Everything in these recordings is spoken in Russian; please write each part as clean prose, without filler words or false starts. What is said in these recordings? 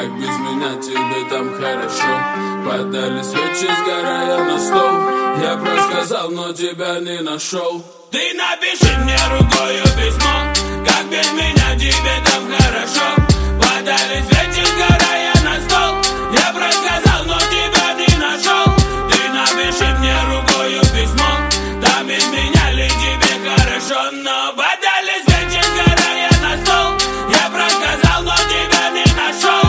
как без меня тебе там хорошо. Подали свечи, сгорая на стол. Я просказал, но тебя не нашел. Ты напиши мне рукою письмо, как без меня тебе там хорошо. Подали свечи, сгорая на стол. Я просказал, но тебя не нашел. Ты напиши мне рукою письмо, там без меня ли тебе хорошо. Но подали свечи, сгорая на стол. Я просказал, но тебя не нашел.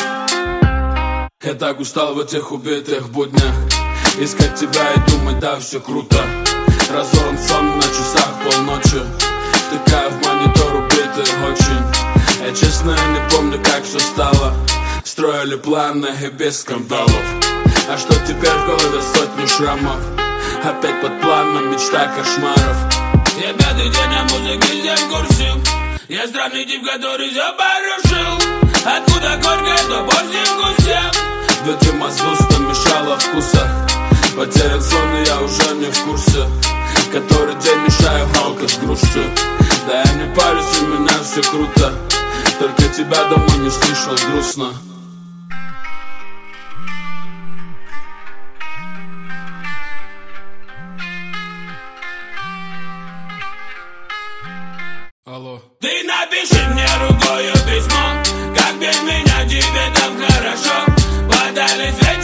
Я так устал в этих убитых буднях искать тебя и думать, да, все круто. Разорван сон на часах полночи, втыкая в монитор убитый очень. Я честно не помню, как все стало. Строили планы и без скандалов. А что теперь в голове сотни шрамов? Опять под планом мечта кошмаров. Я пятый день, а музыки здесь курсил. Я странный тип, который все порушил. Откуда горькая, то по всем. Видимо, с густом мешало вкуса. Потерян сон, и я уже не в курсе. Который день мешаю галка с грустью. Да я не парюсь, у меня все круто. Только тебя домой не слышал, грустно. Алло. Ты напиши мне рукою письмо, как без меня тебе там хорошо. Подали свет.